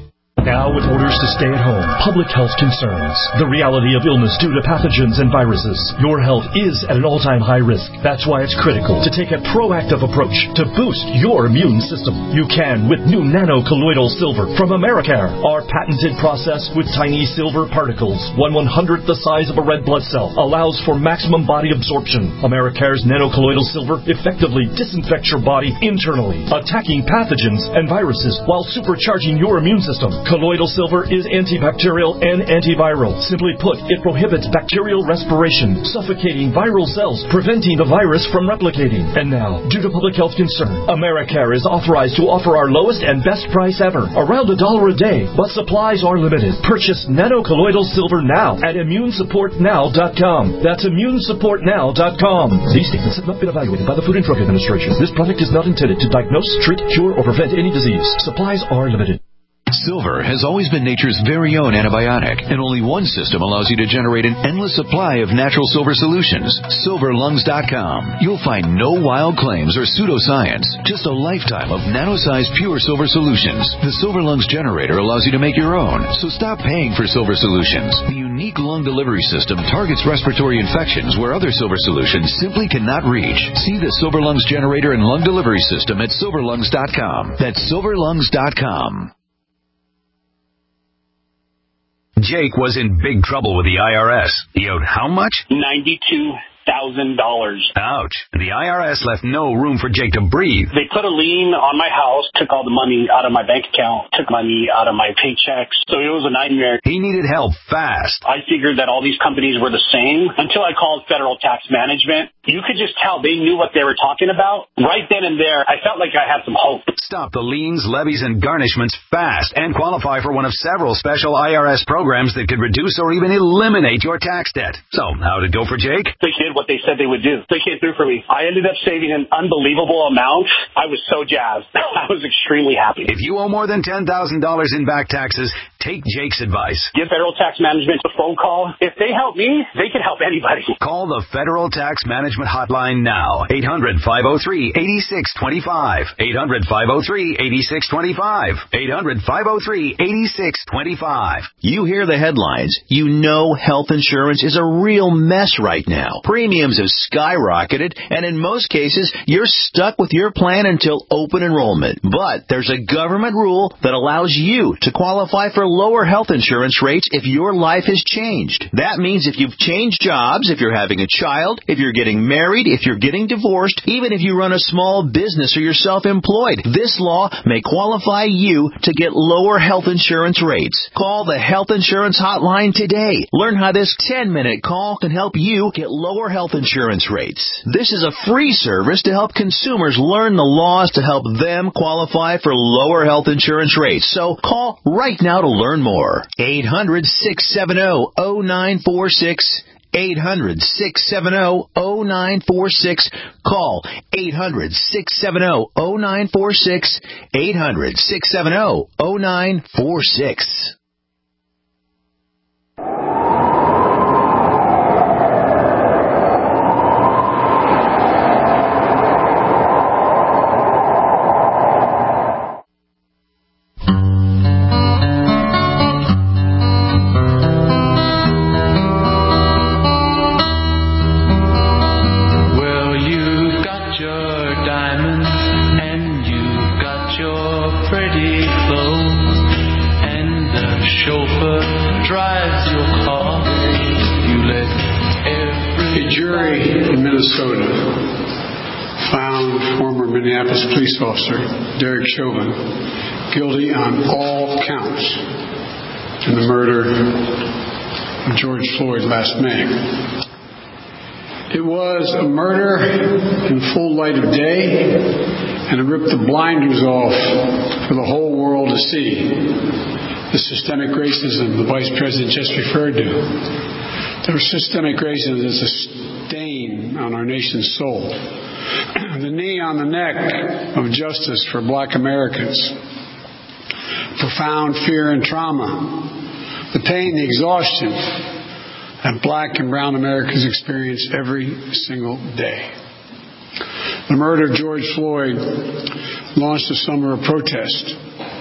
Now with orders to stay at home, public health concerns, the reality of illness due to pathogens and viruses, your health is at an all-time high risk. That's why it's critical to take a proactive approach to boost your immune system. You can with new nano-colloidal silver from Americare. Our patented process with tiny silver particles, one one-hundredth the size of a red blood cell, allows for maximum body absorption. Americare's nano-colloidal silver effectively disinfects your body internally, attacking pathogens and viruses while supercharging your immune system. Colloidal silver is antibacterial and antiviral. Simply put, it prohibits bacterial respiration, suffocating viral cells, preventing the virus from replicating. And now, due to public health concern, Americare is authorized to offer our lowest and best price ever, around a dollar a day, but supplies are limited. Purchase nano-colloidal silver now at immune support now dot com. That's immune support now dot com. These statements have not been evaluated by the Food and Drug Administration. This product is not intended to diagnose, treat, cure, or prevent any disease. Supplies are limited. Silver has always been nature's very own antibiotic, and only one system allows you to generate an endless supply of natural silver solutions. silver lungs dot com. You'll find no wild claims or pseudoscience, just a lifetime of nano-sized pure silver solutions. The Silver Lungs generator allows you to make your own, so stop paying for silver solutions. The unique lung delivery system targets respiratory infections where other silver solutions simply cannot reach. See the Silver Lungs generator and lung delivery system at silver lungs dot com. That's silver lungs dot com. Jake was in big trouble with the I R S. He owed how much? ninety-two thousand dollars. Ouch. The I R S left no room for Jake to breathe. They put a lien on my house, took all the money out of my bank account, took money out of my paychecks. So it was a nightmare. He needed help fast. I figured that all these companies were the same until I called Federal Tax Management. You could just tell they knew what they were talking about. Right then and there, I felt like I had some hope. Stop the liens, levies, and garnishments fast and qualify for one of several special I R S programs that could reduce or even eliminate your tax debt. So, how'd it go for Jake? They did what they said they would do. They came through for me. I ended up saving an unbelievable amount. I was so jazzed. I was extremely happy. If you owe more than ten thousand dollars in back taxes, take Jake's advice. Give Federal Tax Management a phone call. If they help me, they can help anybody. Call the Federal Tax Management Hotline now. eight hundred, five oh three, eight six two five. eight hundred, five oh three, eight six two five. eight hundred, five oh three, eight six two five. You hear the headlines. You know health insurance is a real mess right now. Premiums have skyrocketed, and in most cases, you're stuck with your plan until open enrollment. But there's a government rule that allows you to qualify for lower health insurance rates if your life has changed. That means if you've changed jobs, if you're having a child, if you're getting married, if you're getting divorced, even if you run a small business or you're self-employed, this law may qualify you to get lower health insurance rates. Call the Health Insurance Hotline today. Learn how this ten-minute call can help you get lower health insurance rates. This is a free service to help consumers learn the laws to help them qualify for lower health insurance rates. So call right now to learn more. eight hundred, six seven zero, zero nine four six. eight hundred, six seven zero, zero nine four six. Call eight hundred, six seven zero, zero nine four six. eight hundred, six seven zero, zero nine four six. Police officer Derek Chauvin guilty on all counts in the murder of George Floyd last May. It was a murder in full light of day, and it ripped the blinders off for the whole world to see. The systemic racism the Vice President just referred to. There was systemic racism that's a stain on our nation's soul. The knee on the neck of justice for black Americans. Profound fear and trauma. The pain, the exhaustion that black and brown Americans experience every single day. The murder of George Floyd launched a summer of protest.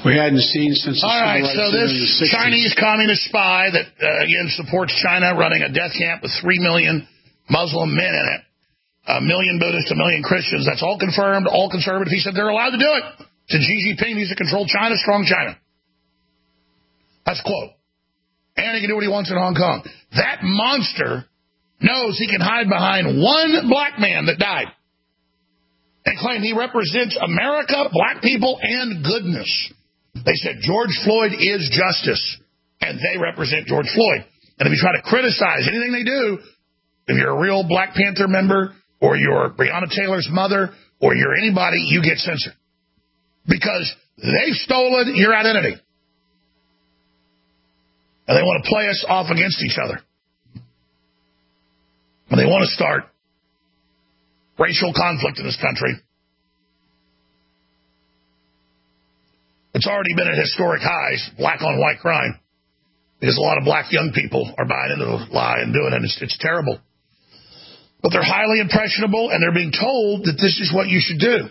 we hadn't seen since the All right, civil rights so era this in the sixties. Chinese communist spy that, uh, again, supports China running a death camp with three million Muslim men in it, a million Buddhists, a million Christians, that's all confirmed, all conservative. He said they're allowed to do it. To Xi Jinping needs to control China, strong China. That's a quote. And he can do what he wants in Hong Kong. That monster knows he can hide behind one black man that died and claim he represents America, black people, and goodness. They said George Floyd is justice, and they represent George Floyd. And if you try to criticize anything they do, if you're a real Black Panther member, or you're Breonna Taylor's mother, or you're anybody, you get censored. Because they've stolen your identity. And they want to play us off against each other. And they want to start racial conflict in this country. It's already been at historic highs, black on white crime, because a lot of black young people are buying into the lie and doing it. It's, it's terrible. But they're highly impressionable, and they're being told that this is what you should do.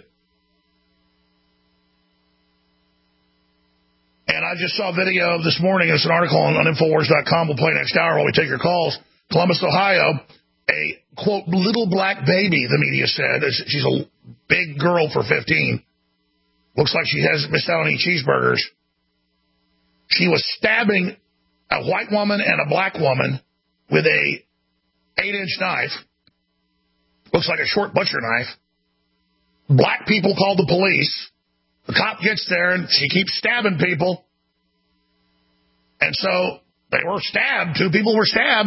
And I just saw a video this morning. It's an article on, on Infowars dot com. We'll play next hour while we take your calls. Columbus, Ohio, a, quote, little black baby, the media said. She's a big girl for fifteen. Looks like she hasn't missed out on any cheeseburgers. She was stabbing a white woman and a black woman with a eight-inch knife. Looks like a short butcher knife. Black people called the police. The cop gets there, and she keeps stabbing people. And so they were stabbed. Two people were stabbed.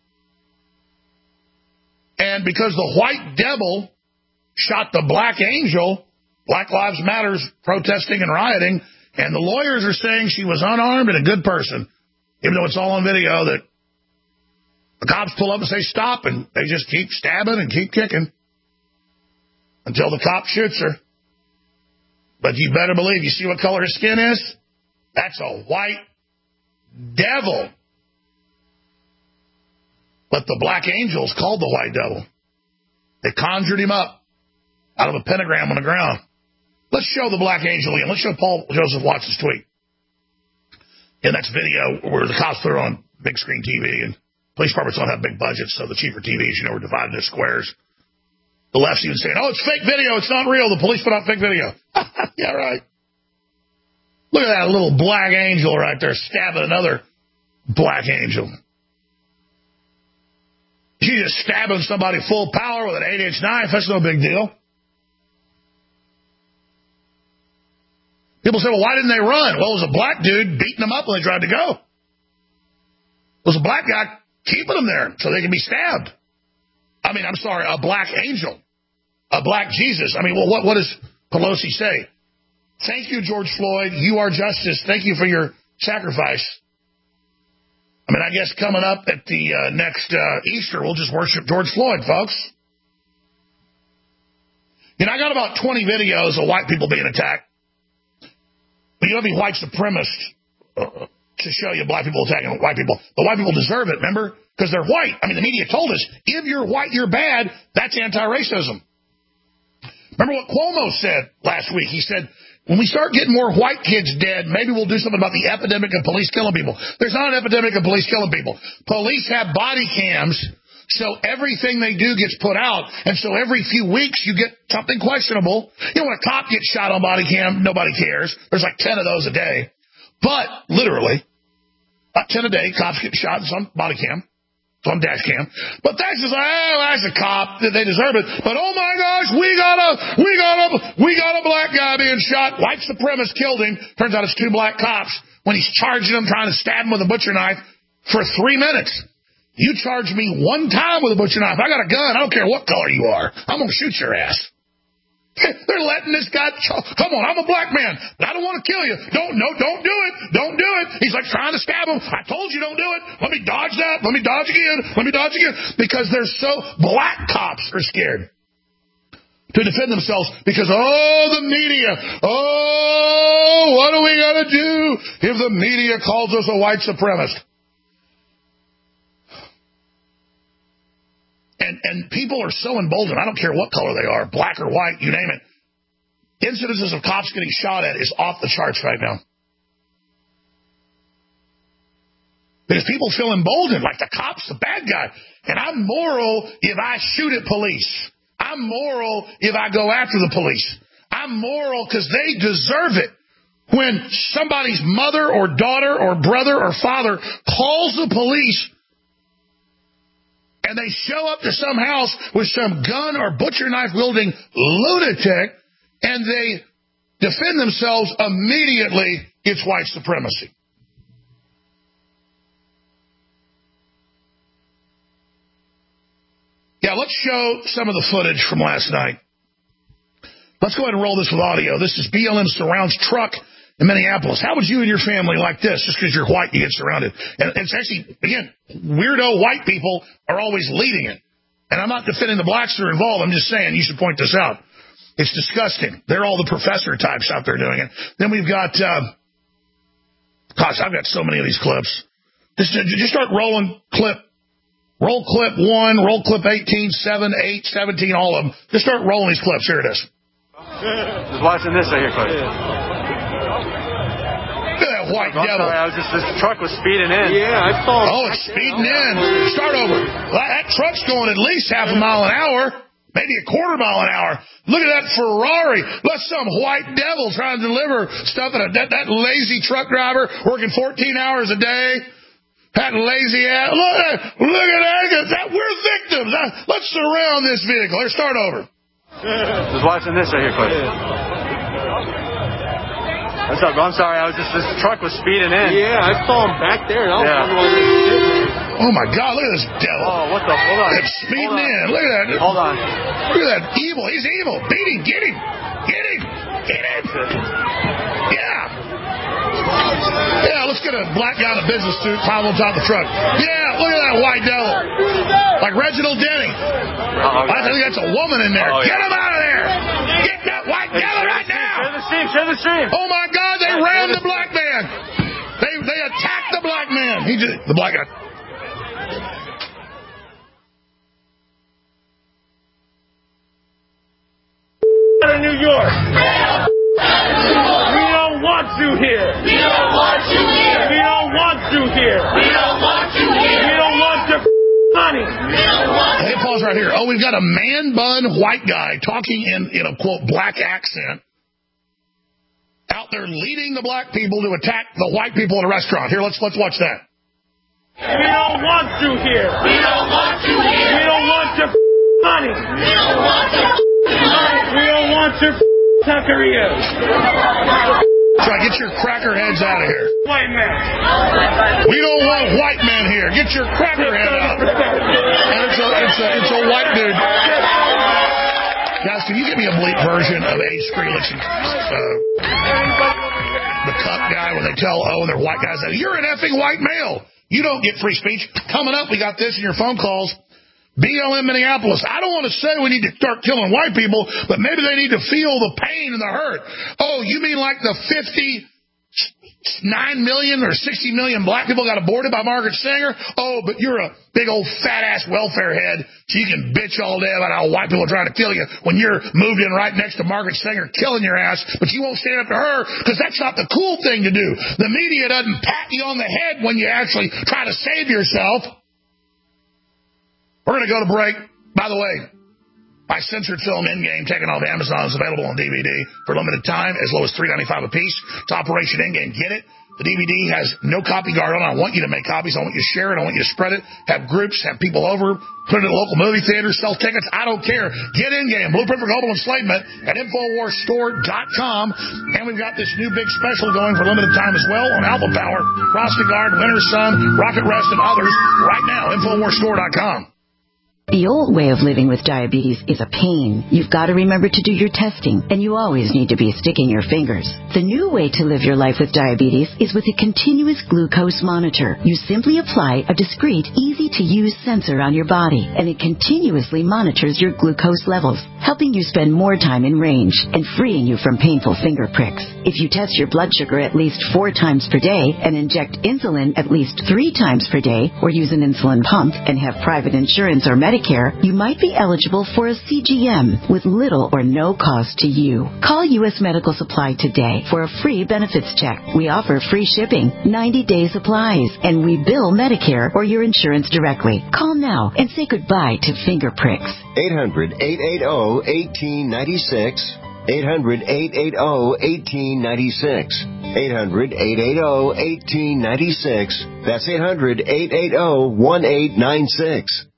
And because the white devil shot the black angel, Black Lives Matter's protesting and rioting, and the lawyers are saying she was unarmed and a good person, even though it's all on video that the cops pull up and say stop, and they just keep stabbing and keep kicking until the cop shoots her. But you better believe, you see what color his skin is? That's a white devil. But the black angels called the white devil. They conjured him up out of a pentagram on the ground. Let's show the black angel again. Let's show Paul Joseph Watson's tweet. And that's video where the cops put it on big screen T V, and police departments don't have big budgets, so the cheaper T Vs, you know, are divided into squares. The left's even saying, oh, it's fake video, it's not real. The police put out fake video. Yeah, right. Look at that little black angel right there stabbing another black angel. She's just stabbing somebody full power with an eight-inch knife. That's no big deal. People say, well, why didn't they run? Well, it was a black dude beating them up when they tried to go. It was a black guy keeping them there so they can be stabbed. I mean, I'm sorry, a black angel. A black Jesus. I mean, well, what, what does Pelosi say? Thank you, George Floyd. You are justice. Thank you for your sacrifice. I mean, I guess coming up at the uh, next uh, Easter, we'll just worship George Floyd, folks. You know, I got about twenty videos of white people being attacked. But you don't be white supremacist uh, to show you black people attacking white people. The white people deserve it, remember? Because they're white. I mean, the media told us, if you're white, you're bad. That's anti-racism. Remember what Cuomo said last week? He said, when we start getting more white kids dead, maybe we'll do something about the epidemic of police killing people. There's not an epidemic of police killing people. Police have body cams, so everything they do gets put out. And so every few weeks you get something questionable. You know, when a cop gets shot on body cam, nobody cares. There's like ten of those a day. But, literally, about ten a day, cops get shot on body cam. Some dash cam. But that's just like, oh, that's a cop. They deserve it. But oh my gosh, we got a, we got a, we got a black guy being shot. White supremacists killed him. Turns out it's two black cops when he's charging them, trying to stab him with a butcher knife for three minutes. You charge me one time with a butcher knife. I got a gun. I don't care what color you are. I'm going to shoot your ass. They're letting this guy, come on, I'm a black man, but I don't want to kill you. Don't, no, don't do it. Don't do it. He's like trying to stab him. I told you don't do it. Let me dodge that. Let me dodge again. Let me dodge again. Because they're so, black cops are scared to defend themselves because, oh, the media. Oh, what are we going to do if the media calls us a white supremacist? And, and people are so emboldened. I don't care what color they are, black or white, you name it. Incidences of cops getting shot at is off the charts right now. Because people feel emboldened, like the cop's the bad guy. And I'm moral if I shoot at police. I'm moral if I go after the police. I'm moral because they deserve it. When somebody's mother or daughter or brother or father calls the police and they show up to some house with some gun or butcher knife wielding lunatic and they defend themselves immediately, it's white supremacy. Yeah, let's show some of the footage from last night. Let's go ahead and roll this with audio. This is B L M Surround's truck in Minneapolis. How would you and your family like this? Just because you're white, you get surrounded. And it's actually, again, weirdo white people are always leading it. And I'm not defending the blacks that are involved. I'm just saying you should point this out. It's disgusting. They're all the professor types out there doing it. Then we've got, uh, gosh, I've got so many of these clips. Just, just start rolling clip. Roll clip one, roll clip eighteen, seven, eight, seventeen, all of them. Just start rolling these clips. Here it is. Just watching this right here, Clay. Look at that white I'm devil. sorry, I was just, this truck was speeding in. Yeah, I saw. Oh, it's speeding in. Start over. That truck's going at least half a mile an hour, maybe a quarter mile an hour. Look at that Ferrari. That's some white devil trying to deliver stuff at a, that, that lazy truck driver working fourteen hours a day. That lazy ass. Look at that. Look at that. that we're victims. Let's surround this vehicle. Let's start over. Just watching this right here, Clay. What's up? I'm sorry. I was just, this truck was speeding in. Yeah, I saw him back there. And I was Yeah. wondering Oh my God! Look at this devil. Oh, what the? Hold on. It's speeding in. Look at that. Hold on. Look at that evil. He's evil. Beat him. Get him. Get him. Get him. Yeah. Yeah, let's get a black guy in a business suit, climb on top of the truck. Yeah, look at that white devil. Like Reginald Denny. Oh, I think that's a woman in there. Oh, yeah. Get him out of there. Get that white Hey, devil share right the stream, now. Share the stream. Share the stream. Oh, my God, they Yeah, rammed share the black man. They they attacked the black man. He just, the black guy. Out of New York. We don't want you here. We don't want you here. We don't want you here. We don't want you here. We don't want your money. Hey, pause right here. Oh, we've got a man bun white guy talking in, in a, quote, black accent out there leading the black people to attack the white people in a restaurant. Here, let's let's watch that. We don't want you here. We don't want you here. We don't want your money. We don't want your money. We don't want your tuckerias. Try get your cracker heads out of here. White man. We don't want white men here. Get your cracker head out. And it's a it's a it's a white dude. Guys, can you give me a bleep version of Ace Frehley? Uh, the cup guy when they tell oh they're white guys that you're an effing white male. You don't get free speech. Coming up, we got this in your phone calls. B L M Minneapolis. I don't want to say we need to start killing white people, but maybe they need to feel the pain and the hurt. Oh, you mean like the fifty-nine million or sixty million black people got aborted by Margaret Sanger? Oh, but you're a big old fat-ass welfare head, so you can bitch all day about how white people are trying to kill you when you're moved in right next to Margaret Sanger killing your ass, but you won't stand up to her because that's not the cool thing to do. The media doesn't pat you on the head when you actually try to save yourself. We're going to go to break. By the way, my censored film Endgame taken off Amazon is available on D V D for a limited time as low as three dollars and ninety-five cents a piece. It's Operation Endgame. Get it. The D V D has no copy guard on it. I want you to make copies. I want you to share it. I want you to spread it. Have groups. Have people over. Put it in a local movie theater. Sell tickets. I don't care. Get Endgame. Blueprint for Global Enslavement at Infowars Store dot com. And we've got this new big special going for limited time as well on Alpha Power, Frosty Guard, Winter Sun, Rocket Rest, and others right now. Infowars Store dot com. The old way of living with diabetes is a pain. You've got to remember to do your testing, and you always need to be sticking your fingers. The new way to live your life with diabetes is with a continuous glucose monitor. You simply apply a discreet, easy-to-use sensor on your body, and it continuously monitors your glucose levels, helping you spend more time in range and freeing you from painful finger pricks. If you test your blood sugar at least four times per day and inject insulin at least three times per day, or use an insulin pump and have private insurance or Medicare, Medicare, you might be eligible for a C G M with little or no cost to you. Call U S Medical Supply today for a free benefits check. We offer free shipping, ninety-day supplies, and we bill Medicare or your insurance directly. Call now and say goodbye to finger pricks. eight hundred, eight eight zero, one eight nine six. eight hundred, eight eight zero, one eight nine six. eight hundred, eight eight zero, one eight nine six. That's eight hundred, eight eight zero, one eight nine six.